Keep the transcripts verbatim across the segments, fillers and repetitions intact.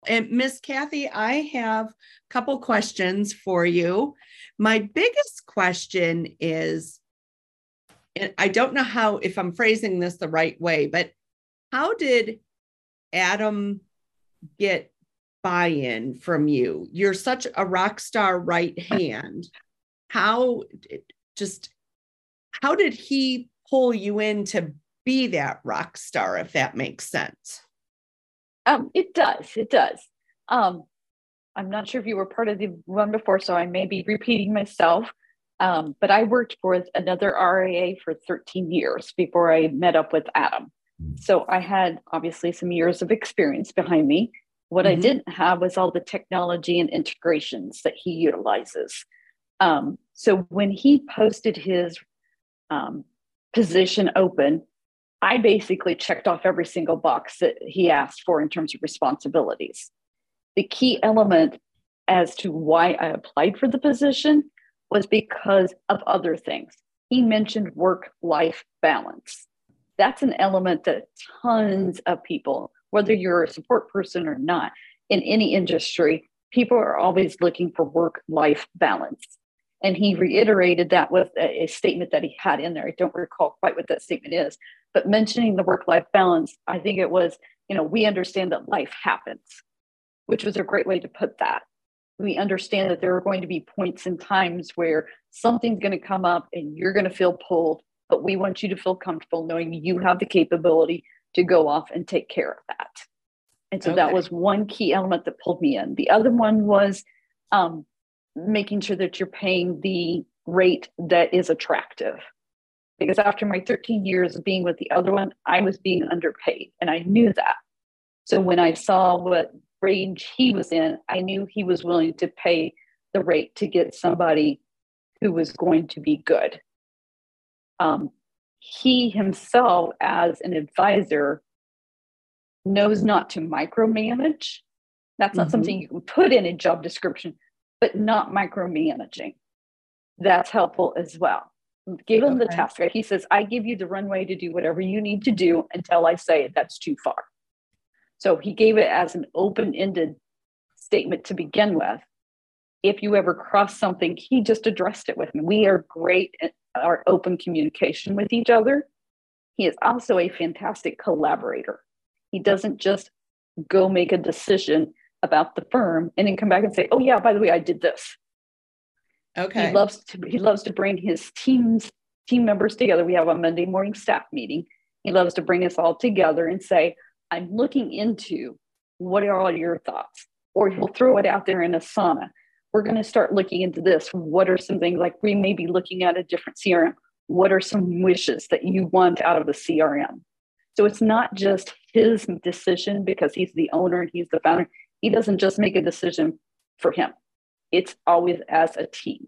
And Miss Kathy, I have a couple questions for you. My biggest question is, and I don't know how, if I'm phrasing this the right way, but how did Adam get buy-in from you? You're such a rock star right hand. How just how did he pull you in to be that rock star, if that makes sense? Um, it does. It does. Um, I'm not sure if you were part of the one before, so I may be repeating myself. Um, but I worked for another R I A for thirteen years before I met up with Adam. So I had obviously some years of experience behind me. What I Mm-hmm. didn't have was all the technology and integrations that he utilizes. Um, so when he posted his um, position open, I basically checked off every single box that he asked for in terms of responsibilities. The key element as to why I applied for the position was because of other things. He mentioned work-life balance. That's an element that tons of people, whether you're a support person or not, in any industry, people are always looking for work-life balance. And he reiterated that with a, a statement that he had in there. I don't recall quite what that statement is, but mentioning the work-life balance, I think it was, you know, we understand that life happens, which was a great way to put that. We understand that there are going to be points and times where something's going to come up and you're going to feel pulled, but we want you to feel comfortable knowing you have the capability to go off and take care of that. And so okay. That was one key element that pulled me in. The other one was um, making sure that you're paying the rate that is attractive. Because after my thirteen years of being with the other one, I was being underpaid and I knew that. So when I saw what range he was in, I knew he was willing to pay the rate to get somebody who was going to be good. Um, he himself, as an advisor, knows not to micromanage. That's not mm-hmm. something you can put in a job description, but not micromanaging. That's helpful as well. Give him okay. the task. Right? He says, I give you the runway to do whatever you need to do until I say that's too far. So he gave it as an open-ended statement to begin with. If you ever cross something, he just addressed it with me. We are great at our open communication with each other. He is also a fantastic collaborator. He doesn't just go make a decision about the firm and then come back and say, oh yeah, by the way, I did this. Okay. He loves to, he loves to bring his teams, team members together. We have a Monday morning staff meeting. He loves to bring us all together and say, I'm looking into what are all your thoughts? Or he'll throw it out there in a sauna. We're going to start looking into this. What are some things like we may be looking at a different C R M? What are some wishes that you want out of the C R M? So it's not just his decision because he's the owner and he's the founder. He doesn't just make a decision for him. It's always as a team.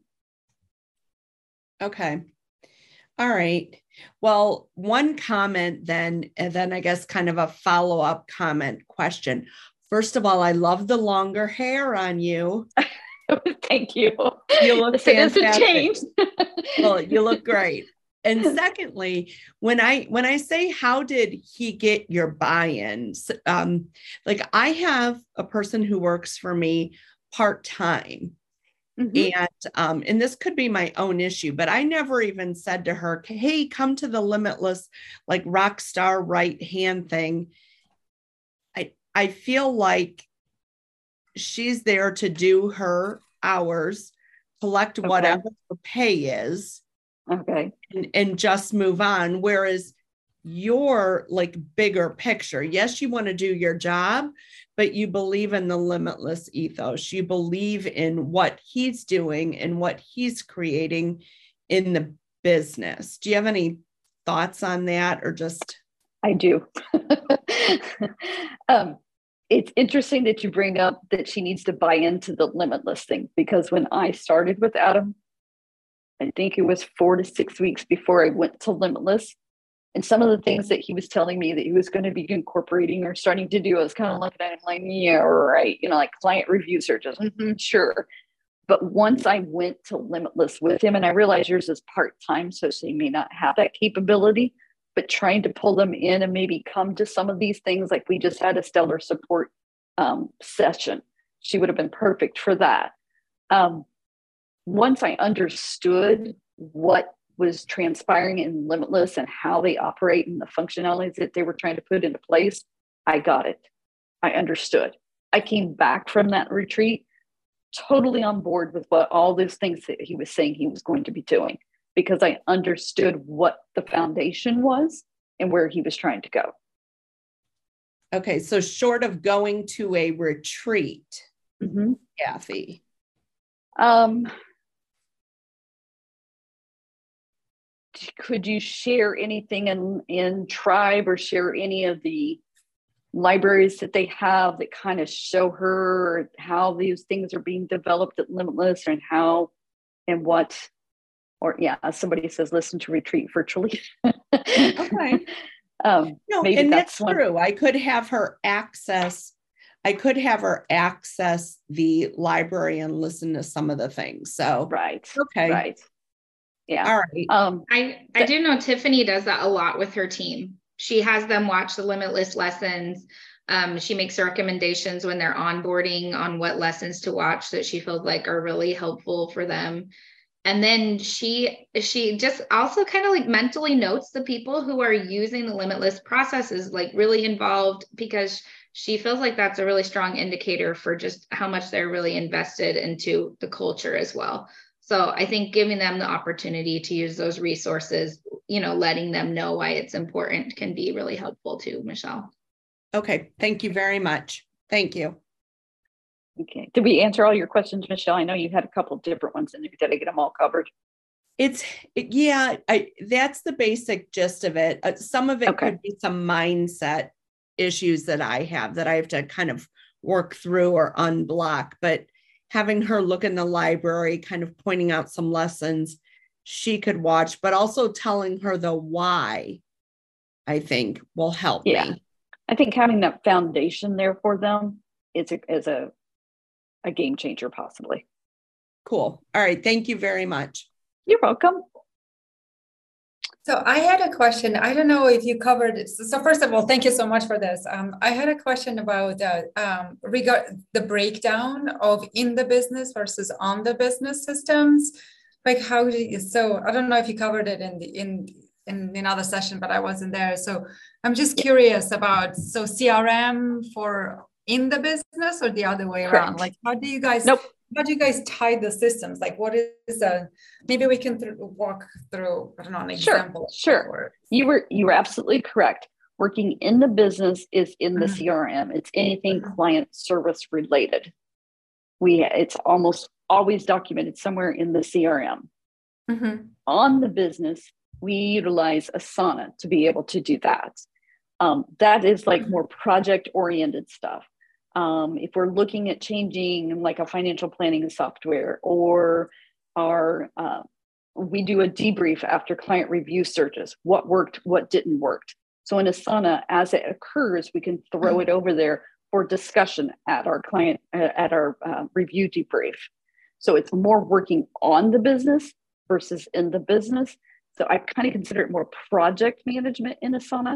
Okay. All right. Well, one comment then, and then I guess kind of a follow-up comment question. First of all, I love the longer hair on you. Thank you. You look fantastic. It changed. Well, you look great. And secondly, when I when I say how did he get your buy-in? Um, like I have a person who works for me part-time. Mm-hmm. And um, and this could be my own issue, but I never even said to her, hey, come to the Limitless, like rock star right hand thing. I I feel like she's there to do her hours, collect okay. whatever her pay is, okay, and, and just move on. Whereas your like bigger picture, yes, you want to do your job, but you believe in the Limitless ethos. You believe in what he's doing and what he's creating in the business. Do you have any thoughts on that or just? I do. um, it's interesting that you bring up that she needs to buy into the Limitless thing, because when I started with Adam, I think it was four to six weeks before I went to Limitless. And some of the things that he was telling me that he was going to be incorporating or starting to do, I was kind of looking at him like, yeah, right. You know, like client review searches. Mm-hmm, sure. But once I went to Limitless with him, and I realized yours is part-time, so she may not have that capability, but trying to pull them in and maybe come to some of these things, like we just had a stellar support um, session. She would have been perfect for that. Um, once I understood what was transpiring in Limitless and how they operate and the functionalities that they were trying to put into place, I got it. I understood. I came back from that retreat totally on board with what all those things that he was saying he was going to be doing, because I understood what the foundation was and where he was trying to go. Okay, so short of going to a retreat, mm-hmm. Kathy. Um, could you share anything in, in Tribe, or share any of the libraries that they have that kind of show her how these things are being developed at Limitless, and how and what? Or yeah, somebody says listen to retreat virtually. Okay. Um, no, maybe and that's, that's true. I could have her access. I could have her access the library and listen to some of the things. So right. Okay. Right. Yeah. All right. Um, I I do know Tiffany does that a lot with her team. She has them watch the Limitless lessons. Um, she makes recommendations when they're onboarding on what lessons to watch that she feels like are really helpful for them. And then she she just also kind of like mentally notes the people who are using the Limitless processes, like really involved, because she feels like that's a really strong indicator for just how much they're really invested into the culture as well. So I think giving them the opportunity to use those resources, you know, letting them know why it's important can be really helpful too, Michelle. Okay. Thank you very much. Thank you. Okay. Did we answer all your questions, Michelle? I know you had a couple of different ones in there. Did I get them all covered? It's, yeah, I, that's the basic gist of it. Uh, some of it okay. could be some mindset issues that I have that I have to kind of work through or unblock, but having her look in the library, kind of pointing out some lessons she could watch, but also telling her the why, I think will help yeah. me. I think having that foundation there for them is a, is a, a game changer, possibly. Cool. All right. Thank you very much. You're welcome. So I had a question. I don't know if you covered it. So, so first of all, thank you so much for this. Um, I had a question about uh, um, regard the breakdown of in the business versus on the business systems. Like how do you, so I don't know if you covered it in the in in another session, but I wasn't there. So I'm just curious about, so C R M for in the business or the other way around? Correct. Like how do you guys nope. How do you guys tie the systems? Like what is a, maybe we can th- walk through, I don't know, an sure, example. Sure, you were you were absolutely correct. Working in the business is in the mm-hmm. C R M. It's anything mm-hmm. client service related. We It's almost always documented somewhere in the C R M. Mm-hmm. On the business, we utilize Asana to be able to do that. Um, that is like more project-oriented stuff. Um, if we're looking at changing like a financial planning software, or our, uh, we do a debrief after client review searches, what worked, what didn't work. So in Asana, as it occurs, we can throw it over there for discussion at our client, uh, at our uh, review debrief. So it's more working on the business versus in the business. So I kind of consider it more project management in Asana.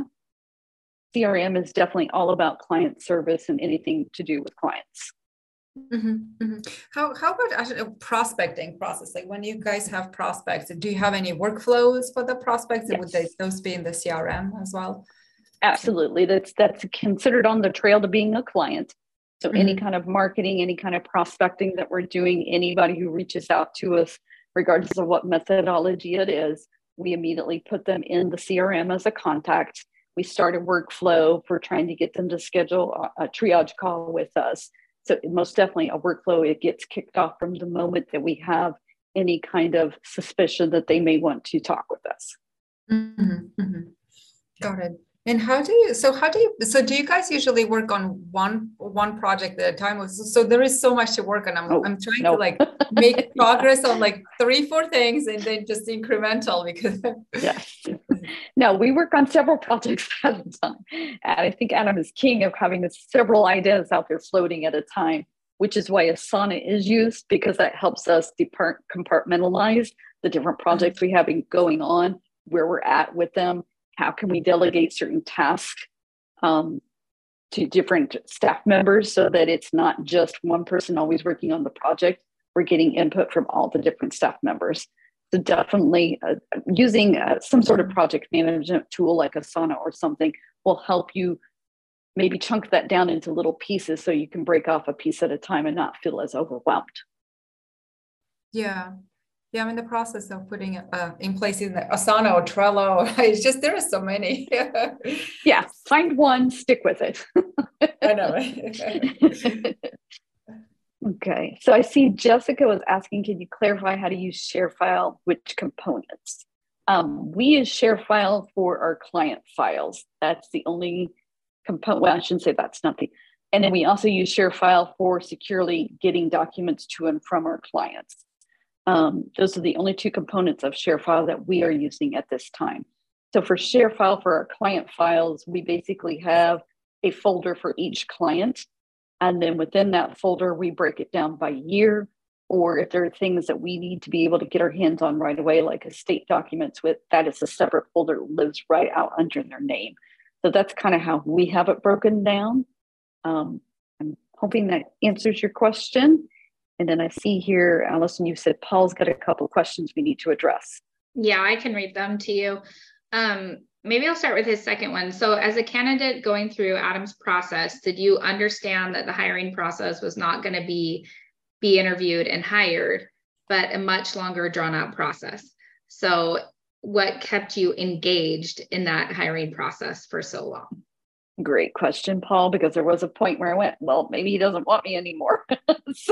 C R M is definitely all about client service and anything to do with clients. Mm-hmm, mm-hmm. How how about a prospecting process? Like when you guys have prospects, do you have any workflows for the prospects? Yes. Would they, those be in the C R M as well? Absolutely. That's that's considered on the trail to being a client. So mm-hmm. any kind of marketing, any kind of prospecting that we're doing, anybody who reaches out to us, regardless of what methodology it is, we immediately put them in the C R M as a contact. We start a workflow for trying to get them to schedule a triage call with us. So most definitely a workflow, it gets kicked off from the moment that we have any kind of suspicion that they may want to talk with us. Mm-hmm, mm-hmm. Got it. And how do you, so how do you, so do you guys usually work on one one project at a time? So there is so much to work on. I'm, oh, I'm trying no. to like make progress on like three, four things and then just incremental because. Yes. No, we work on several projects at a time. And I think Adam is king of having several ideas out there floating at a time, which is why Asana is used, because that helps us depart, compartmentalize the different projects we have going on, where we're at with them. How can we delegate certain tasks? Um, to different staff members so that it's not just one person always working on the project. We're getting input from all the different staff members. So definitely uh, using uh, some sort of project management tool like Asana or something will help you maybe chunk that down into little pieces so you can break off a piece at a time and not feel as overwhelmed. Yeah. Yeah, I'm in the process of putting uh, in place in the Asana or Trello. It's just, there are so many. Yeah, find one, stick with it. I know, right? Okay, so I see Jessica was asking, can you clarify how to use ShareFile, which components? Um, we use ShareFile for our client files. That's the only component, well, I shouldn't say that's not the, and then we also use ShareFile for securely getting documents to and from our clients. Um, those are the only two components of ShareFile that we are using at this time. So for ShareFile for our client files, we basically have a folder for each client. And then within that folder, we break it down by year, or if there are things that we need to be able to get our hands on right away, like estate documents, with that is a separate folder that lives right out under their name. So that's kind of how we have it broken down. Um, I'm hoping that answers your question. And then I see here, Allison, you said Paul's got a couple of questions we need to address. Yeah, I can read them to you. Um, maybe I'll start with his second one. So as a candidate going through Adam's process, did you understand that the hiring process was not going to be be interviewed and hired, but a much longer drawn out process? So what kept you engaged in that hiring process for so long? Great question, Paul, because there was a point where I went, well, maybe he doesn't want me anymore. So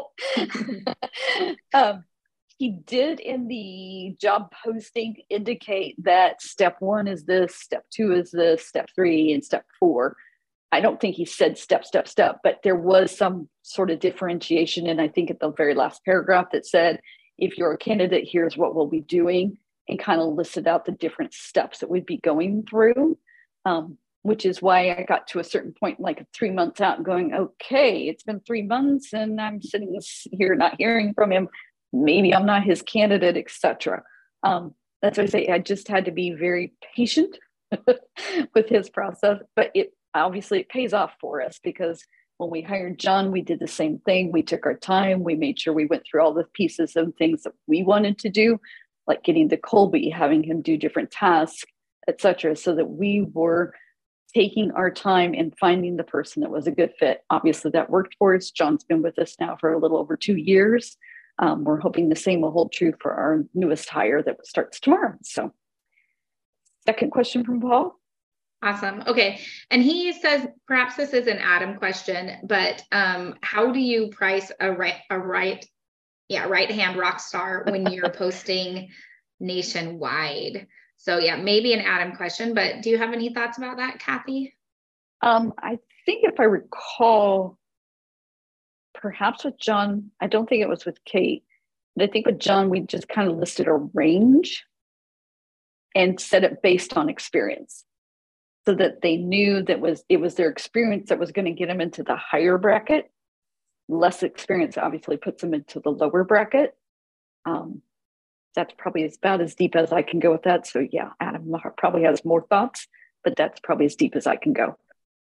um, he did in the job posting indicate that step one is this, step two is this, step three, and step four. I don't think he said step, step, step, but there was some sort of differentiation. And I think at the very last paragraph that said, if you're a candidate, here's what we'll be doing, and kind of listed out the different steps that we'd be going through. Um, which is why I got to a certain point, like three months out, and going, okay, it's been three months and I'm sitting here not hearing from him. Maybe I'm not his candidate, et cetera. Um, that's why I say I just had to be very patient with his process, but it obviously it pays off for us, because when we hired John, we did the same thing. We took our time. We made sure we went through all the pieces and things that we wanted to do, like getting to Colby, having him do different tasks, et cetera, so that we were taking our time and finding the person that was a good fit. Obviously that worked for us. John's been with us now for a little over two years. Um, we're hoping the same will hold true for our newest hire that starts tomorrow. So second question from Paul. Awesome. Okay. And he says, perhaps this is an Adam question, but um, how do you price a right, a right, yeah, right hand rock star when you're posting nationwide? So yeah, maybe an Adam question, but do you have any thoughts about that, Kathy? Um, I think if I recall, perhaps with John, I don't think it was with Kate, but I think with John, we just kind of listed a range and set it based on experience, so that they knew that was it was their experience that was going to get them into the higher bracket. Less experience obviously puts them into the lower bracket. Um, That's probably about as deep as I can go with that. So yeah, Adam probably has more thoughts, but that's probably as deep as I can go.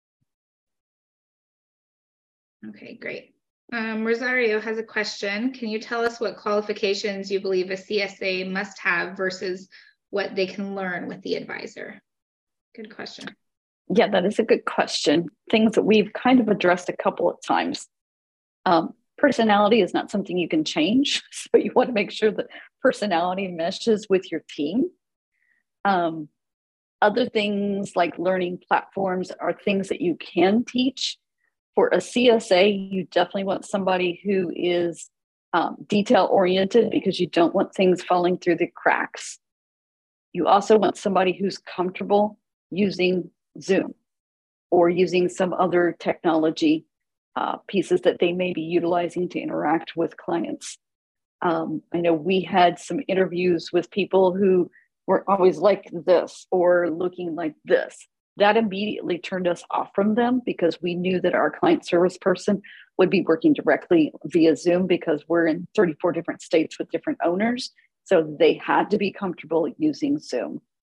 Okay, great. Um, Rosario has a question. Can you tell us what qualifications you believe a C S A must have versus what they can learn with the advisor? Good question. Yeah, that is a good question. Things that we've kind of addressed a couple of times. Um, Personality is not something you can change. So you want to make sure that personality meshes with your team. Um, other things like learning platforms are things that you can teach. For a C S A, you definitely want somebody who is um, detail oriented, because you don't want things falling through the cracks. You also want somebody who's comfortable using Zoom or using some other technology Uh, pieces that they may be utilizing to interact with clients. Um, I know we had some interviews with people who were always like this or looking like this. That immediately turned us off from them, because we knew that our client service person would be working directly via Zoom, because we're in thirty-four different states with different owners. So they had to be comfortable using Zoom.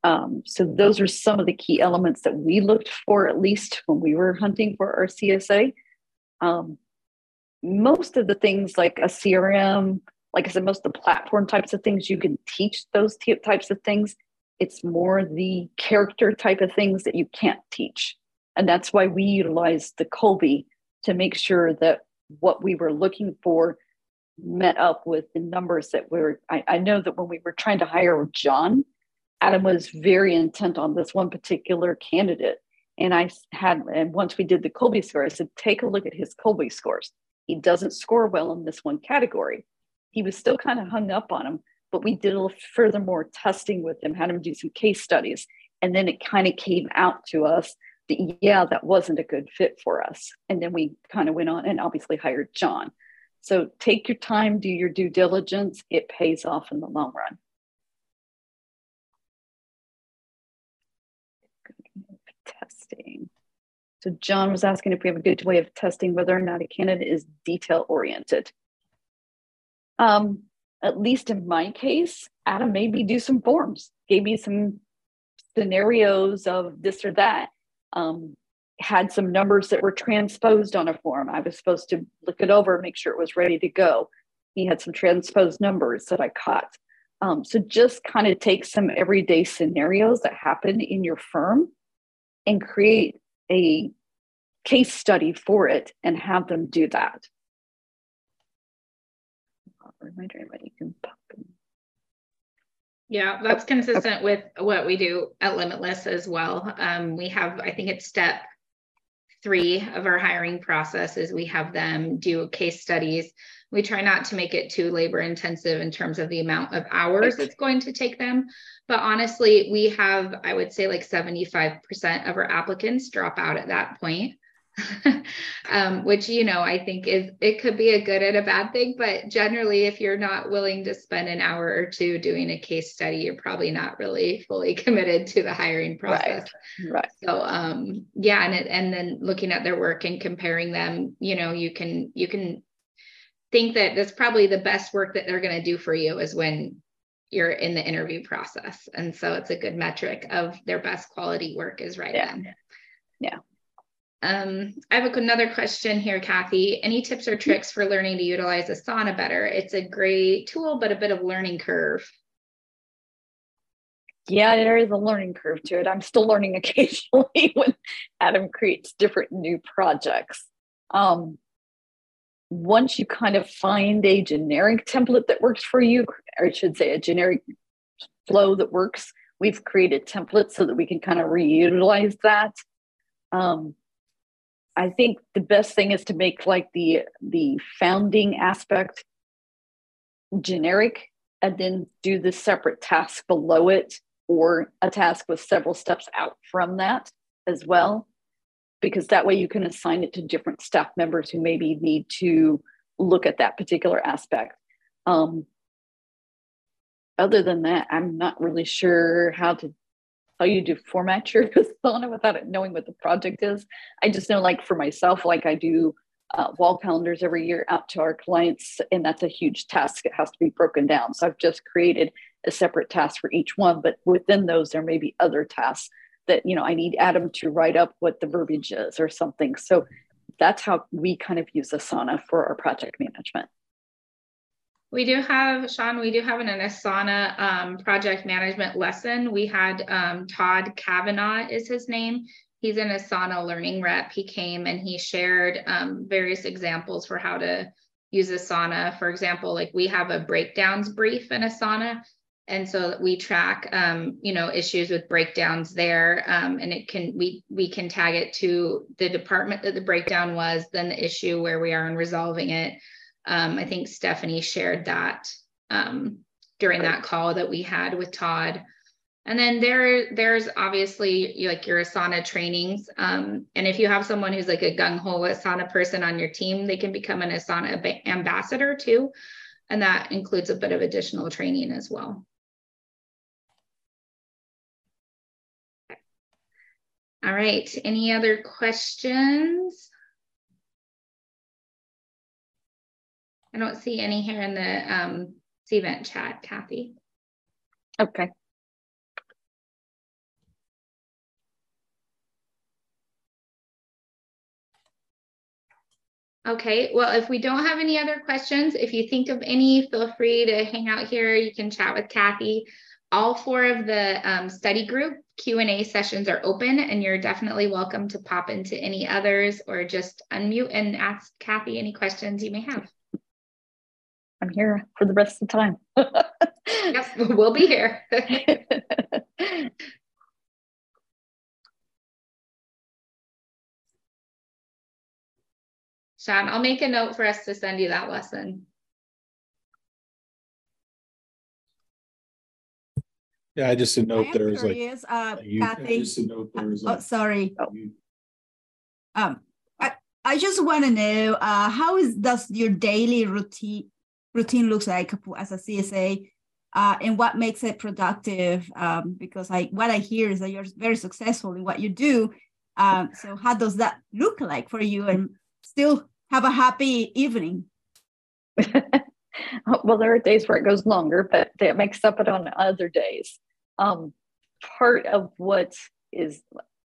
Um, so those are some of the key elements that we looked for, at least when we were hunting for our C S A. Um, most of the things like a C R M, like I said, most of the platform types of things, you can teach those types of things. It's more the character type of things that you can't teach. And that's why we utilize the Kolbe to make sure that what we were looking for met up with the numbers that we were. I, I know that when we were trying to hire John, Adam was very intent on this one particular candidate. And I had, and once we did the Kolbe score, I said, take a look at his Kolbe scores. He doesn't score well in this one category. He was still kind of hung up on him, but we did a little furthermore testing with him, had him do some case studies. And then it kind of came out to us that, yeah, that wasn't a good fit for us. And then we kind of went on and obviously hired John. So take your time, do your due diligence. It pays off in the long run. Testing. So John was asking if we have a good way of testing whether or not a candidate is detail oriented. Um, at least in my case, Adam made me do some forms, gave me some scenarios of this or that, um, had some numbers that were transposed on a form. I was supposed to look it over, make sure it was ready to go. He had some transposed numbers that I caught. Um, so just kind of take some everyday scenarios that happen in your firm and create a case study for it and have them do that. Reminder, you can pop in. Yeah, that's oh, consistent okay. with what we do at Limitless as well. Um, we have, I think it's step three of our hiring process is we have them do case studies. We try not to make it too labor intensive in terms of the amount of hours right. it's going to take them. But honestly, we have, I would say like seventy-five percent of our applicants drop out at that point. um, which, you know, I think is, it could be a good and a bad thing, but generally, if you're not willing to spend an hour or two doing a case study, you're probably not really fully committed to the hiring process. Right. Right. So, um, yeah. And it, and then looking at their work and comparing them, you know, you can, you can think that that's probably the best work that they're going to do for you is when you're in the interview process. And so it's a good metric of their best quality work is right yeah. then. Yeah. Um, I have another question here, Kathy. Any tips or tricks for learning to utilize Asana better? It's a great tool, but a bit of learning curve. Yeah, there is a learning curve to it. I'm still learning occasionally when Adam creates different new projects. Um, once you kind of find a generic template that works for you, or I should say a generic flow that works, we've created templates so that we can kind of reutilize that. Um, I think the best thing is to make like the the founding aspect generic and then do the separate task below it or a task with several steps out from that as well, because that way you can assign it to different staff members who maybe need to look at that particular aspect. Um, other than that, I'm not really sure how to how you do format your Asana without it knowing what the project is. I just know, like for myself, like I do uh, wall calendars every year out to our clients, and that's a huge task. It has to be broken down. So I've just created a separate task for each one, but within those, there may be other tasks that, you know, I need Adam to write up what the verbiage is or something. So that's how we kind of use Asana for our project management. We do have, Sean, we do have an, an Asana um, project management lesson. We had um, Todd Kavanaugh is his name. He's an Asana learning rep. He came and he shared um, various examples for how to use Asana. For example, like we have a breakdowns brief in Asana. And so we track, um, you know, issues with breakdowns there. Um, and it can, we, we can tag it to the department that the breakdown was, then the issue where we are in resolving it. Um, I think Stephanie shared that um, during that call that we had with Todd. And then there, there's obviously like your Asana trainings. Um, and if you have someone who's like a gung-ho Asana person on your team, they can become an Asana ambassador too. And that includes a bit of additional training as well. All right, any other questions? I don't see any here in the um, Cvent chat, Kathy. Okay. Okay, well, if we don't have any other questions, if you think of any, feel free to hang out here. You can chat with Kathy. All four of the um, study group Q and A sessions are open, and you're definitely welcome to pop into any others or just unmute and ask Kathy any questions you may have. I'm here for the rest of the time. Yes, we'll be here. Sean, I'll make a note for us to send you that lesson. Yeah, I just a note there was like, uh, you, Kathy. just a note there was like, oh, sorry. Oh. Um, I, I just want to know uh, how is does your daily routine routine looks like as a C S A, uh, and what makes it productive? Um, because I what I hear is that you're very successful in what you do. Um, so how does that look like for you, and still have a happy evening? Well, there are days where it goes longer, but that makes up it on other days. Um, part of what is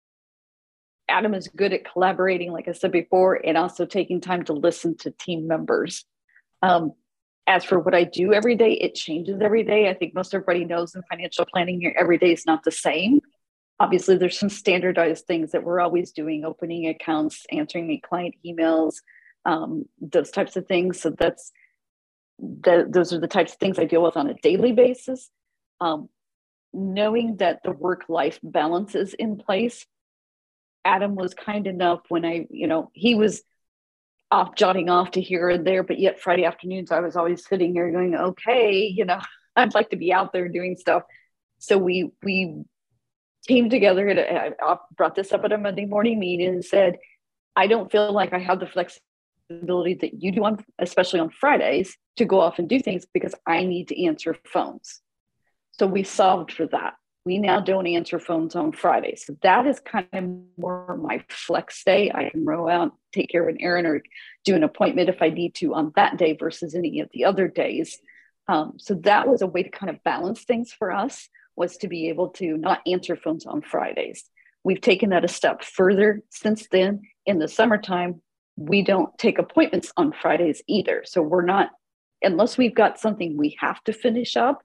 Adam is good at collaborating, like I said before, and also taking time to listen to team members. Um, as for what I do every day, it changes every day. I think most everybody knows in financial planning, every day is not the same. Obviously, there's some standardized things that we're always doing, opening accounts, answering the client emails, um, those types of things. So that's the, those are the types of things I deal with on a daily basis. Um, knowing that the work-life balance is in place. Adam was kind enough when I, you know, he was off jotting off to here and there, but yet Friday afternoons, I was always sitting here going, okay, you know, I'd like to be out there doing stuff. So we, we came together and I brought this up at a Monday morning meeting and said, I don't feel like I have the flexibility that you do on, especially on Fridays, to go off and do things because I need to answer phones. So we solved for that. We now don't answer phones on Fridays. So that is kind of more my flex day. I can row out, take care of an errand or do an appointment if I need to on that day versus any of the other days. Um, so that was a way to kind of balance things for us, was to be able to not answer phones on Fridays. We've taken that a step further since then. In the summertime, we don't take appointments on Fridays either. So we're not, unless we've got something we have to finish up,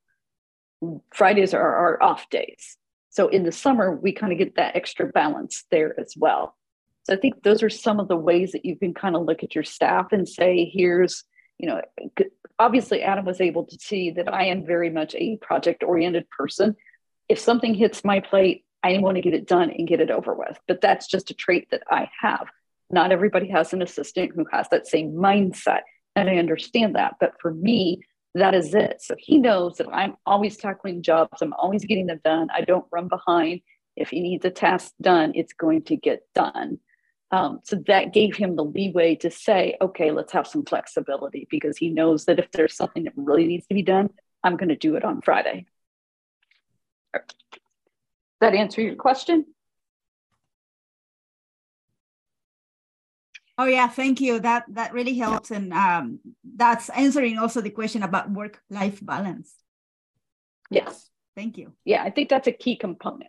Fridays are our off days. So in the summer, we kind of get that extra balance there as well. So I think those are some of the ways that you can kind of look at your staff and say, here's, you know, obviously Adam was able to see that I am very much a project-oriented person. If something hits my plate, I want to get it done and get it over with. But that's just a trait that I have. Not everybody has an assistant who has that same mindset. And I understand that. But for me, that is it. So he knows that I'm always tackling jobs. I'm always getting them done. I don't run behind. If he needs a task done, it's going to get done. Um, so that gave him the leeway to say, okay, let's have some flexibility, because he knows that if there's something that really needs to be done, I'm going to do it on Friday. Does that answer your question? Oh yeah, thank you. That that really helps, and um, that's answering also the question about work-life balance. Yes. Thank you. Yeah, I think that's a key component.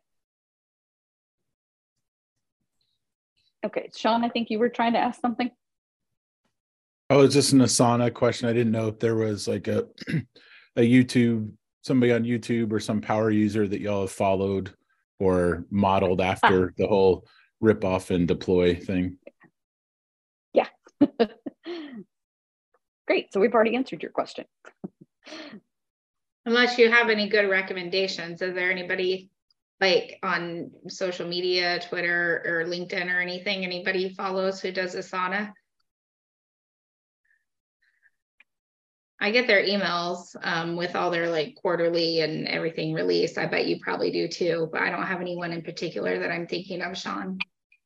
Okay, Sean, I think you were trying to ask something. Oh, it's just an Asana question. I didn't know if there was like a a YouTube, somebody on YouTube or some power user that y'all have followed or modeled after ah. the whole rip off and deploy thing. Yeah. Great. So we've already answered your question. Unless you have any good recommendations, is there anybody like on social media, Twitter or LinkedIn or anything, anybody follows who does Asana? I get their emails um, with all their like quarterly and everything released. I bet you probably do too, but I don't have anyone in particular that I'm thinking of, Sean.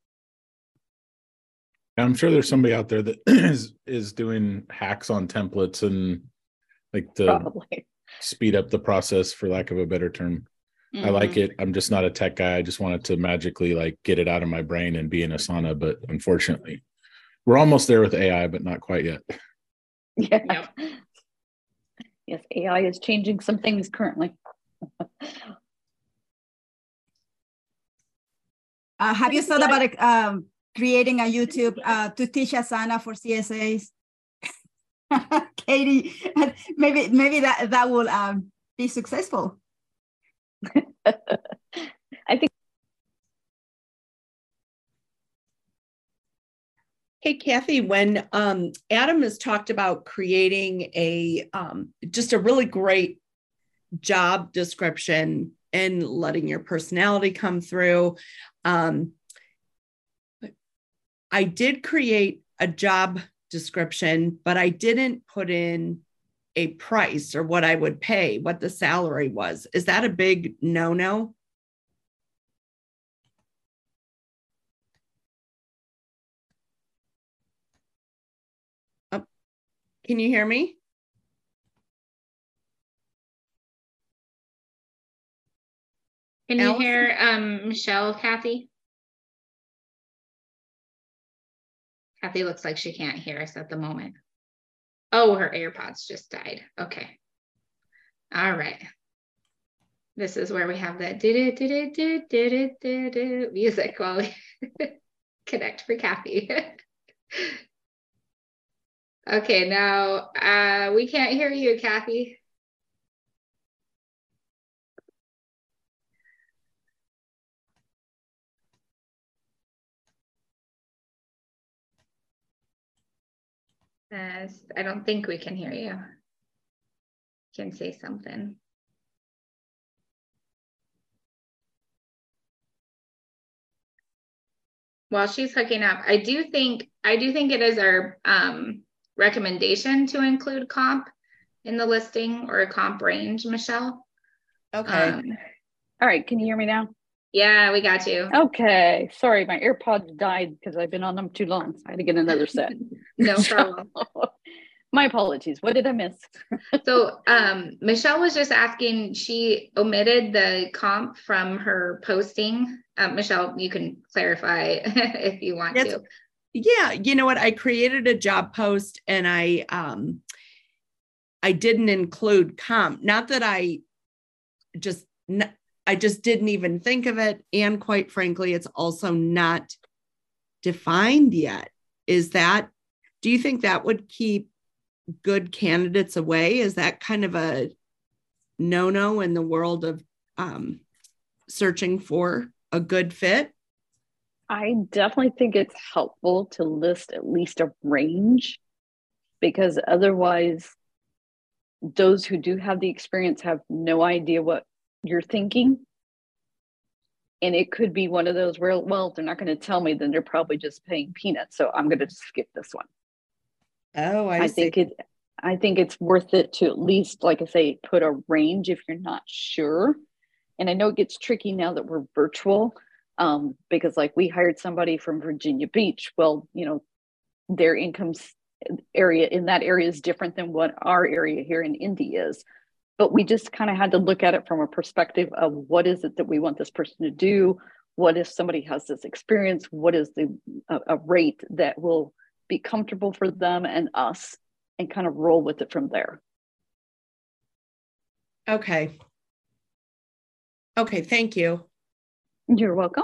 I'm sure there's somebody out there that is is doing hacks on templates and like to Probably. speed up the process, for lack of a better term. Mm-hmm. I like it. I'm just not a tech guy. I just wanted to magically like get it out of my brain and be in Asana, but unfortunately, we're almost there with A I, but not quite yet. Yeah. Yep. Yes, A I is changing some things currently. uh, have you thought about um, creating a YouTube uh, to teach Asana for C S As. Katie, maybe maybe that that will um, be successful. I think. Hey, Kathy, when um, Adam has talked about creating a um, just a really great job description and letting your personality come through, um, I did create a job description, but I didn't put in a price or what I would pay, what the salary was. Is that a big no-no? Oh, can you hear me? Can you Allison? hear um, Michelle, Kathy? Kathy looks like she can't hear us at the moment. Oh, her AirPods just died. Okay. All right. This is where we have that music while we connect for Kathy. Okay, now uh, we can't hear you, Kathy. Uh, I don't think we can hear you. Can say something. While she's hooking up, I do think I do think it is our um, recommendation to include comp in the listing or a comp range, Michelle. Okay. Um, all right, can you hear me now? Yeah, we got you. Okay, sorry, my AirPods died because I've been on them too long. So I had to get another set. No problem. My apologies. What did I miss? So um, Michelle was just asking, she omitted the comp from her posting. Uh, Michelle, you can clarify if you want That's, to. Yeah, you know what? I created a job post and I um I didn't include comp. Not that I just I just didn't even think of it. And quite frankly, it's also not defined yet. Is that, do you think that would keep good candidates away? Is that kind of a no-no in the world of um, searching for a good fit? I definitely think it's helpful to list at least a range, because otherwise those who do have the experience have no idea what you're thinking. And it could be one of those where, well, if they're not going to tell me, then they're probably just paying peanuts. So I'm going to skip this one. Oh, I, I see. think it, I think it's worth it to at least, like I say, put a range if you're not sure. And I know it gets tricky now that we're virtual, um, because like we hired somebody from Virginia Beach. Well, you know, their income area in that area is different than what our area here in Indy is. But we just kind of had to look at it from a perspective of what is it that we want this person to do? What if somebody has this experience? What is the a, a rate that will be comfortable for them and us, and kind of roll with it from there. Okay. Okay, thank you. You're welcome.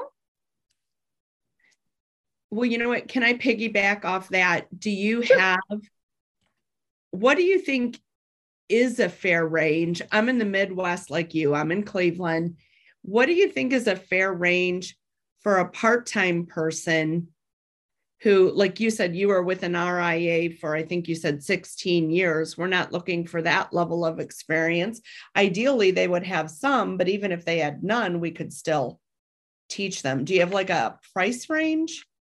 Well, you know what? Can I piggyback off that? Do you sure. have, what do you think is a fair range? I'm in the Midwest like you. I'm in Cleveland. What do you think is a fair range for a part-time person who, like you said, you were with an R I A for, I think you said sixteen years. We're not looking for that level of experience. Ideally, they would have some, but even if they had none, we could still teach them. Do you have like a price range?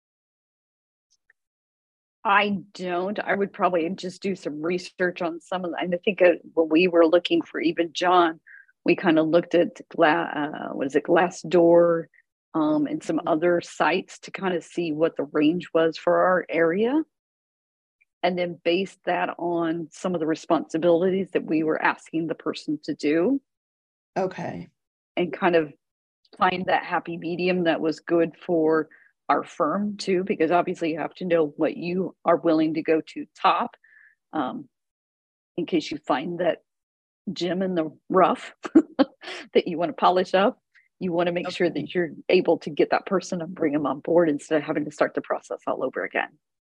I don't. I would probably just do some research on some of them. I think uh, when we were looking for even John, we kind of looked at uh, what is it, Glassdoor, um, and some other sites to kind of see what the range was for our area, and then based that on some of the responsibilities that we were asking the person to do. Okay. And kind of find that happy medium that was good for our firm too, because obviously you have to know what you are willing to go to top, um, in case you find that gem in the rough that you want to polish up. You want to make Okay. sure that you're able to get that person and bring them on board instead of having to start the process all over again.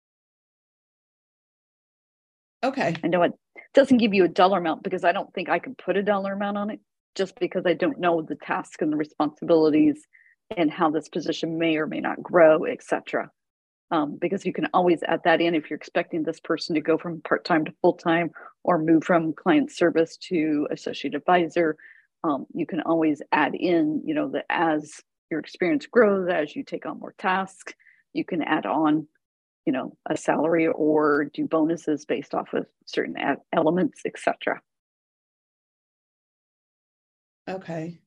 Okay. I know it doesn't give you a dollar amount because I don't think I can put a dollar amount on it, just because I don't know the tasks and the responsibilities and how this position may or may not grow, et cetera. Um, because you can always add that in if you're expecting this person to go from part-time to full-time or move from client service to associate advisor. Um, you can always add in, you know, that as your experience grows, as you take on more tasks, you can add on, you know, a salary or do bonuses based off of certain elements, et cetera. Okay.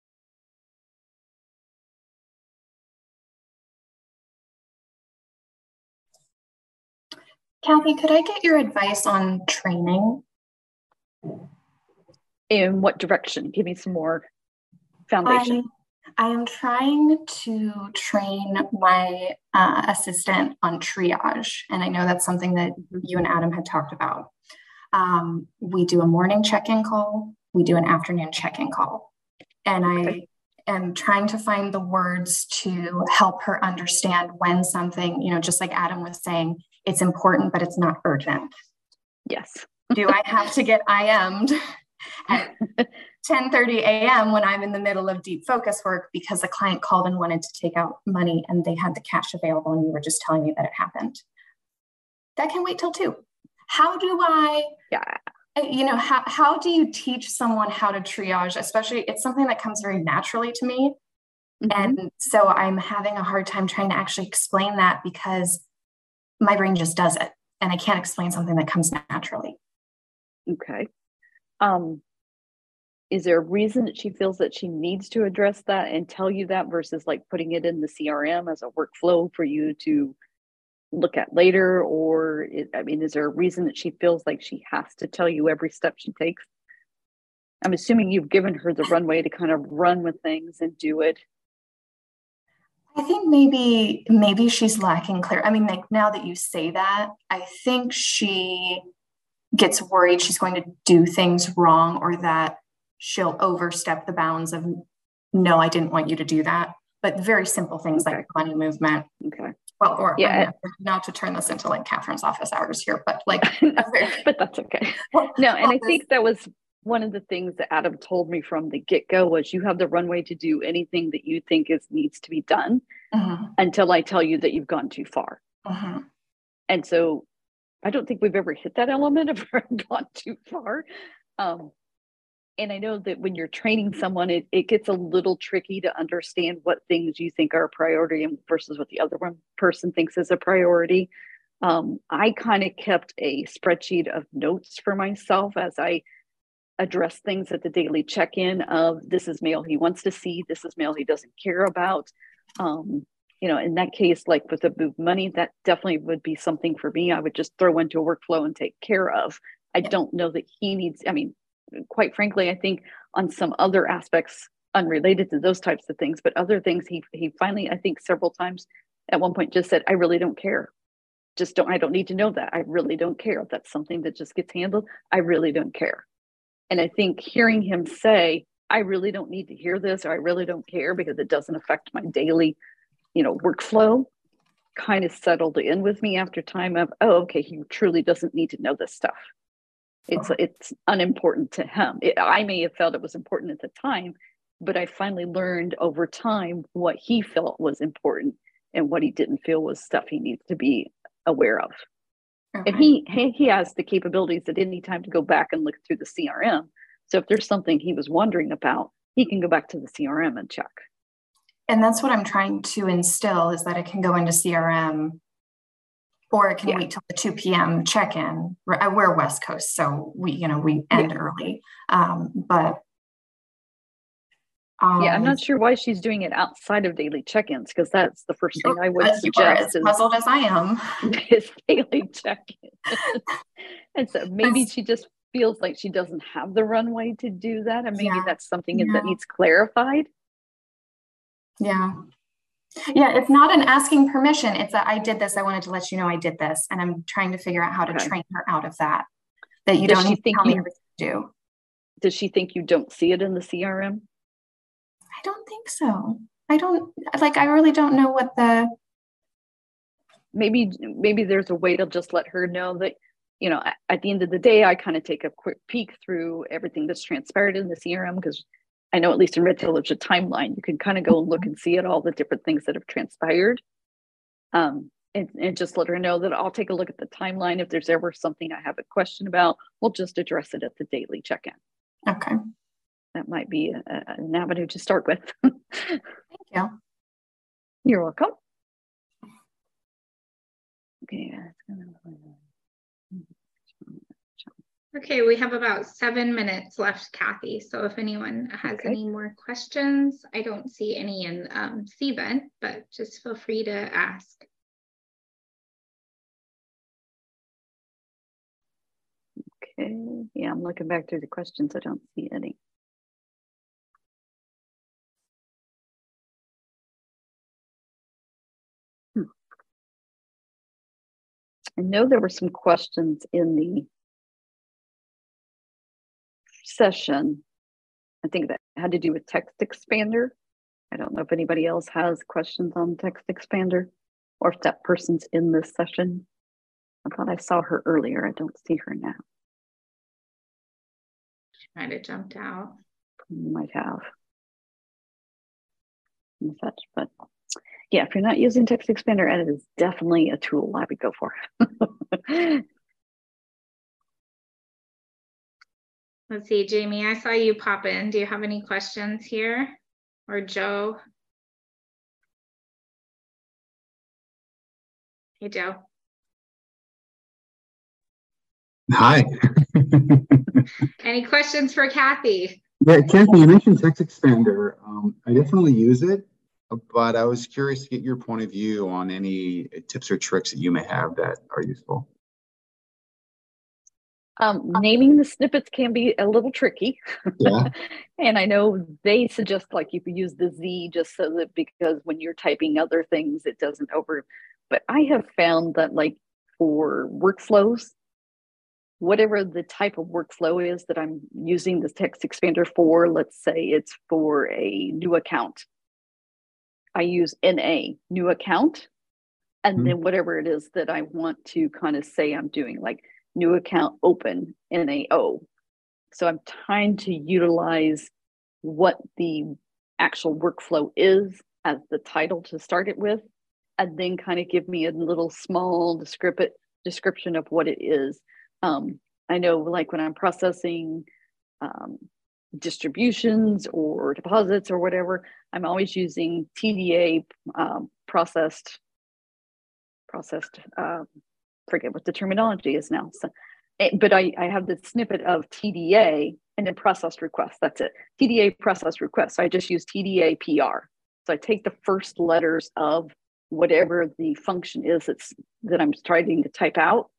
Kathy, could I get your advice on training? In what direction? Give me some more foundation. I, I am trying to train my uh, assistant on triage, and I know that's something that mm-hmm. you and Adam had talked about. Um, we do a morning check-in call, we do an afternoon check-in call, and okay. I am trying to find the words to help her understand when something, you know, just like Adam was saying, it's important, but it's not urgent. Yes. Do I have to get I M'd at ten thirty a m when I'm in the middle of deep focus work because the client called and wanted to take out money and they had the cash available and you were just telling me that it happened? That can wait till two. How do I, yeah. you know, how, how do you teach someone how to triage? Especially, it's something that comes very naturally to me. Mm-hmm. And so I'm having a hard time trying to actually explain that because my brain just does it. And I can't explain something that comes naturally. Okay. Um, is there a reason that she feels that she needs to address that and tell you that versus like putting it in the C R M as a workflow for you to look at later? Or, it, I mean, is there a reason that she feels like she has to tell you every step she takes? I'm assuming you've given her the runway to kind of run with things and do it. I think maybe maybe she's lacking clear. I mean, like now that you say that, I think she gets worried she's going to do things wrong or that she'll overstep the bounds of, no, I didn't want you to do that. But very simple things okay. like money movement. Okay. Well, or, yeah. or not to turn this into like Catherine's office hours here, but like. But that's okay. No, and I think that was one of the things that Adam told me from the get-go was you have the runway to do anything that you think is needs to be done mm-hmm. until I tell you that you've gone too far. Mm-hmm. And so I don't think we've ever hit that element of gone too far. Um, and I know that when you're training someone, it, it gets a little tricky to understand what things you think are a priority and versus what the other one person thinks is a priority. Um, I kind of kept a spreadsheet of notes for myself as I address things at the daily check-in of this is mail he wants to see, this is mail he doesn't care about. Um, you know, in that case, like with the move money, that definitely would be something for me. I would just throw into a workflow and take care of. I don't know that he needs, I mean, quite frankly, I think on some other aspects unrelated to those types of things, but other things he he finally, I think several times at one point just said, I really don't care. Just don't, I don't need to know that. I really don't care. If that's something that just gets handled, I really don't care. And I think hearing him say, I really don't need to hear this, or I really don't care because it doesn't affect my daily, you know, workflow, kind of settled in with me after time of, oh, okay, he truly doesn't need to know this stuff. It's it's unimportant to him. It, I may have felt it was important at the time, but I finally learned over time what he felt was important and what he didn't feel was stuff he needs to be aware of. Okay. And he, he he has the capabilities at any time to go back and look through the C R M. So if there's something he was wondering about, he can go back to the C R M and check. And that's what I'm trying to instill is that it can go into C R M or it can yeah. wait till the two p.m. check-in. We're West Coast, so we, you know, we end yeah. early. Um, but um, yeah, I'm not sure why she's doing it outside of daily check-ins because that's the first thing I would suggest. You are as puzzled as I am. Is daily check-in. And so maybe she just feels like she doesn't have the runway to do that, and maybe yeah. that's something yeah. that needs clarified. Yeah. Yeah, it's not an asking permission. It's that I did this. I wanted to let you know I did this. And I'm trying to figure out how to okay. train her out of that. That you does don't need to tell you, me everything to do. Does she think you don't see it in the C R M? I don't think so. I don't, like, I really don't know what the... Maybe, maybe there's a way to just let her know that, you know, at the end of the day, I kind of take a quick peek through everything that's transpired in the C R M, because I know at least in Redtail there's a timeline. You can kind of go and look and see at all the different things that have transpired. Um, and, and just let her know that I'll take a look at the timeline. If there's ever something I have a question about, we'll just address it at the daily check-in. Okay. That might be a, a, an avenue to start with. Thank you. You're welcome. Okay. Okay, we have about seven minutes left, Kathy. So if anyone has okay. any more questions, I don't see any in um, Cvent, but just feel free to ask. Okay, yeah, I'm looking back through the questions. I don't see any. Hmm. I know there were some questions in the session. I think that had to do with Text Expander. I don't know if anybody else has questions on Text Expander or if that person's in this session. I thought I saw her earlier. I don't see her now. She might have jumped out. Might have. Such, but yeah, if you're not using Text Expander, it is definitely a tool I would go for. Let's see, Jamie, I saw you pop in. Do you have any questions here? Or Joe? Hey, Joe. Hi. Any questions for Kathy? Yeah, Kathy, you mentioned Text Expander. Um, I definitely use it, but I was curious to get your point of view on any tips or tricks that you may have that are useful. Um, naming the snippets can be a little tricky. Yeah. And I know they suggest like you could use the Z just so that because when you're typing other things, it doesn't over. But I have found that like for workflows, whatever the type of workflow is that I'm using this Text Expander for, let's say it's for a new account. I use N A, new account, and mm-hmm. then whatever it is that I want to kind of say I'm doing, like new account open, N A O. So I'm trying to utilize what the actual workflow is as the title to start it with, and then kind of give me a little small descriptive description of what it is. Um, I know like when I'm processing um, distributions or deposits or whatever, I'm always using T D A um, processed, processed, uh, forget what the terminology is now. So, but I, I have the snippet of T D A and then processed request. That's it. T D A processed request. So I just use T D A P R. So I take the first letters of whatever the function is that's, that I'm trying to type out.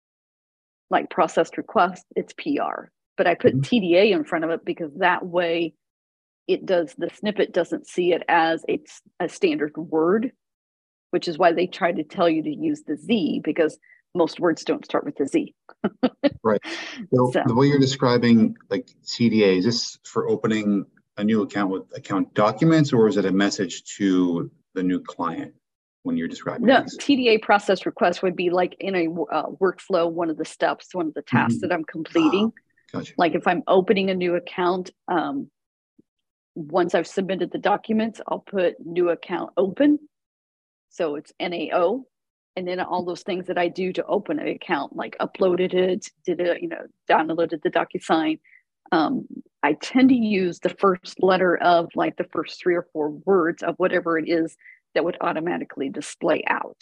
Like processed request, it's P R. But I put mm-hmm. T D A in front of it because that way it does, the snippet doesn't see it as a, a standard word, which is why they try to tell you to use the Z because most words don't start with the Z. Right. So, so the way you're describing like T D A, is this for opening a new account with account documents, or is it a message to the new client when you're describing no, these? T D A process request would be like in a uh, workflow, one of the steps, one of the tasks mm-hmm. that I'm completing. Ah, gotcha. Like if I'm opening a new account, um, once I've submitted the documents, I'll put new account open. So it's N A O. And then all those things that I do to open an account, like uploaded it, did it, you know, downloaded the DocuSign. Um, I tend to use the first letter of like the first three or four words of whatever it is that would automatically display out.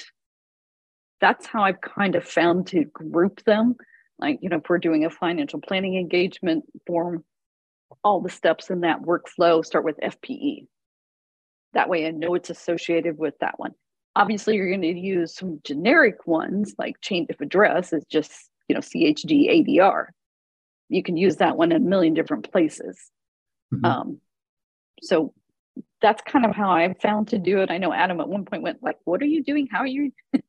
That's how I've kind of found to group them. Like, you know, if we're doing a financial planning engagement form, all the steps in that workflow start with F P E. That way I know it's associated with that one. Obviously, you're going to use some generic ones like change of address is just, you know, C H D A D R. You can use that one in a million different places. Mm-hmm. Um, so that's kind of how I've found to do it. I know Adam at one point went like, what are you doing? How are you?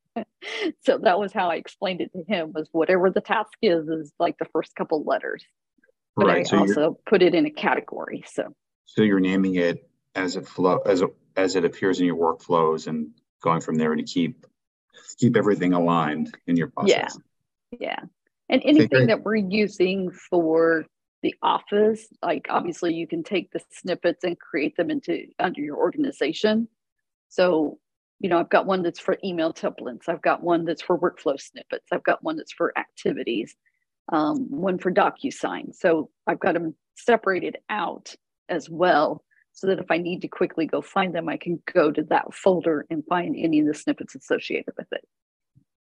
So that was how I explained it to him, was whatever the task is, is like the first couple letters. But right, I so also put it in a category. So, so you're naming it as it flow as as it appears in your workflows and going from there to keep keep everything aligned in your process. Yeah, yeah. And anything okay, that we're using for the office, like obviously you can take the snippets and create them into under your organization. So, you know, I've got one that's for email templates. I've got one that's for workflow snippets. I've got one that's for activities, um, one for DocuSign. So I've got them separated out as well, so that if I need to quickly go find them, I can go to that folder and find any of the snippets associated with it.